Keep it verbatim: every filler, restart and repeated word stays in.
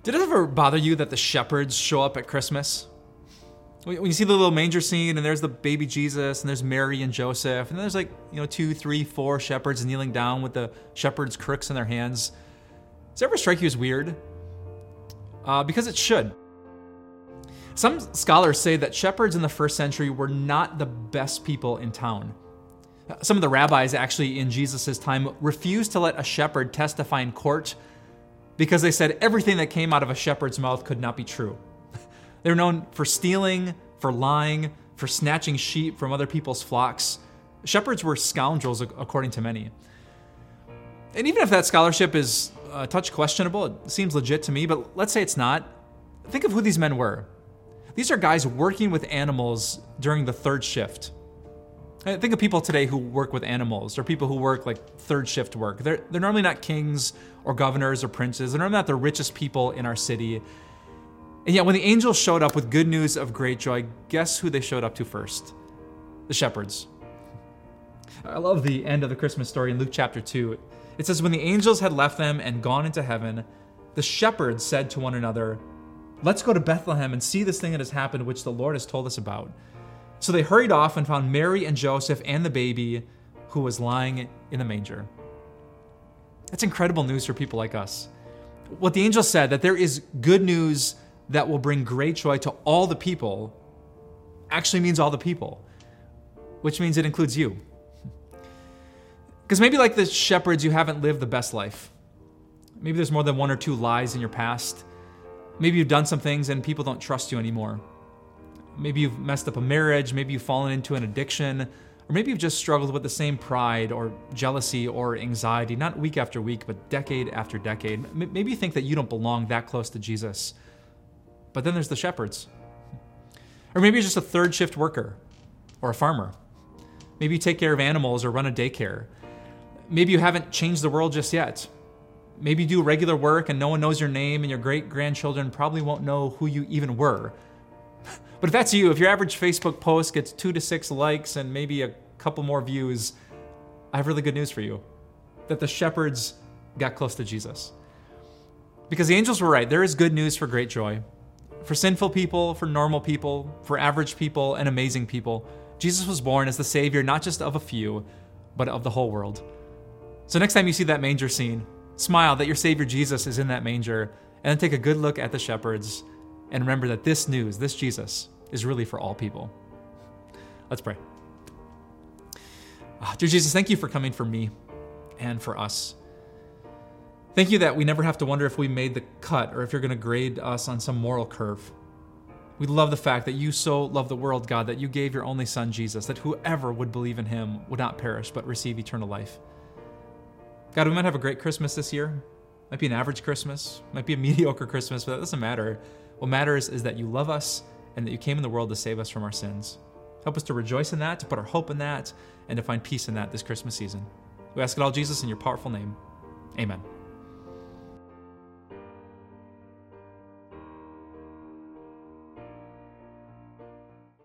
Did it ever bother you that the shepherds show up at Christmas? When you see the little manger scene and there's the baby Jesus and there's Mary and Joseph and there's like, you know, two, three, four shepherds kneeling down with the shepherd's crooks in their hands. Does it ever strike you as weird? Uh, because it should. Some scholars say that shepherds in the first century were not the best people in town. Some of the rabbis actually in Jesus' time refused to let a shepherd testify in court because they said everything that came out of a shepherd's mouth could not be true. They were known for stealing, for lying, for snatching sheep from other people's flocks. Shepherds were scoundrels, according to many. And even if that scholarship is a touch questionable, it seems legit to me, but let's say it's not. Think of who these men were. These are guys working with animals during the third shift. Think of people today who work with animals, or people who work like third shift work. They're, they're normally not kings or governors or princes. They're normally not the richest people in our city. And yet when the angels showed up with good news of great joy, guess who they showed up to first? The shepherds. I love the end of the Christmas story in Luke chapter two. It says, when the angels had left them and gone into heaven, the shepherds said to one another, let's go to Bethlehem and see this thing that has happened, which the Lord has told us about. So they hurried off and found Mary and Joseph and the baby who was lying in the manger. That's incredible news for people like us. What the angel said, that there is good news that will bring great joy to all the people, actually means all the people, which means it includes you. Because maybe like the shepherds, you haven't lived the best life. Maybe there's more than one or two lies in your past. Maybe you've done some things and people don't trust you anymore. Maybe you've messed up a marriage, maybe you've fallen into an addiction, or maybe you've just struggled with the same pride or jealousy or anxiety, not week after week, but decade after decade. Maybe you think that you don't belong that close to Jesus. But then there's the shepherds. Or maybe you're just a third shift worker or a farmer. Maybe you take care of animals or run a daycare. Maybe you haven't changed the world just yet. Maybe you do regular work and no one knows your name and your great-grandchildren probably won't know who you even were. But if that's you, if your average Facebook post gets two to six likes and maybe a couple more views, I have really good news for you. That the shepherds got close to Jesus. Because the angels were right. There is good news for great joy. For sinful people, for normal people, for average people, and amazing people. Jesus was born as the Savior, not just of a few, but of the whole world. So next time you see that manger scene, smile that your Savior Jesus is in that manger, and then take a good look at the shepherds, and remember that this news, this Jesus, is really for all people. Let's pray. Oh, dear Jesus, thank you for coming for me and for us. Thank you that we never have to wonder if we made the cut or if you're going to grade us on some moral curve. We love the fact that you so love the world, God, that you gave your only Son, Jesus, that whoever would believe in him would not perish but receive eternal life. God, we might have a great Christmas this year. Might be an average Christmas, might be a mediocre Christmas, but that doesn't matter. What matters is that you love us and that you came in the world to save us from our sins. Help us to rejoice in that, to put our hope in that, and to find peace in that this Christmas season. We ask it all, Jesus, in your powerful name. Amen.